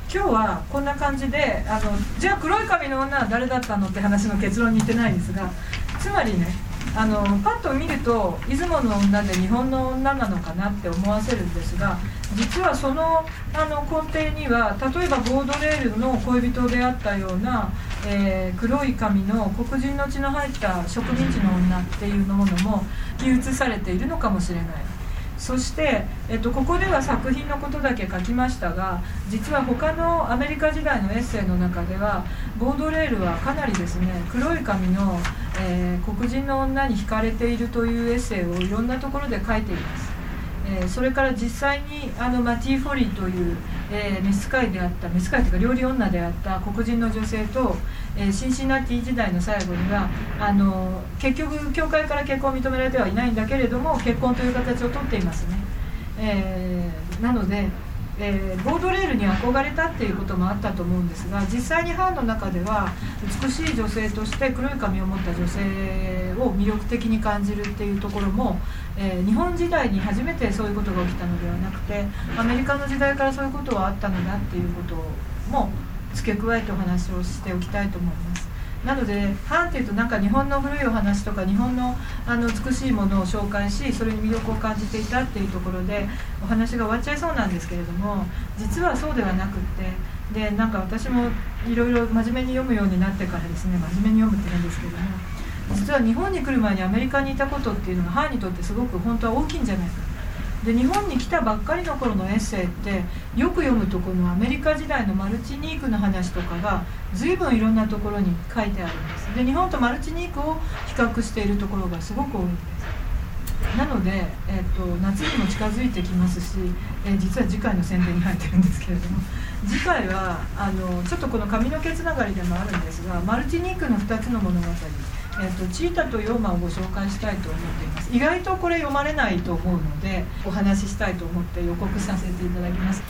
今日はこんな感じでじゃあ黒い髪の女は誰だったのって話の結論に行ってないんですが、つまりねパッと見ると出雲の女で日本の女なのかなって思わせるんですが、実はその根底には例えばボードレールの恋人であったような、黒い髪の黒人の血の入った植民地の女っていうものも記述されているのかもしれない。そして、ここでは作品のことだけ書きましたが、実は他のアメリカ時代のエッセイの中ではボードレールはかなりですね黒い髪の、黒人の女に惹かれているというエッセイをいろんなところで書いています。それから実際にマティ・フォリーという、召使いというか料理女であった黒人の女性と、シンシナティ時代の最後には結局教会から結婚を認められてはいないんだけれども結婚という形をとっていますね。なのでボードレールに憧れたっていうこともあったと思うんですが、実際に班の中では美しい女性として黒い髪を持った女性を魅力的に感じるっていうところも、日本時代に初めてそういうことが起きたのではなくてアメリカの時代からそういうことはあったのだっていうことも付け加えてお話をしておきたいと思います。なので班っていうとなんか日本の古いお話とか日本の美しいものを紹介しそれに魅力を感じていたっていうところでお話が終わっちゃいそうなんですけれども、実はそうではなくってでなんか私もいろいろ真面目に読むようになってからですね、真面目に読むってなんですけども、実は日本に来る前にアメリカにいたことっていうのが班にとってすごく本当は大きいんじゃないか。で日本に来たばっかりの頃のエッセイってよく読むとこのアメリカ時代のマルチニークの話とかが随分いろんなところに書いてあるんです。で日本とマルチニークを比較しているところがすごく多いんです。なので、夏にも近づいてきますし、実は次回の宣伝に入ってるんですけれども、次回はちょっとこの髪の毛つながりでもあるんですがマルチニークの2つの物語、チータとヨーマをご紹介したいと思っています。意外とこれ読まれないと思うのでお話ししたいと思って予告させていただきます。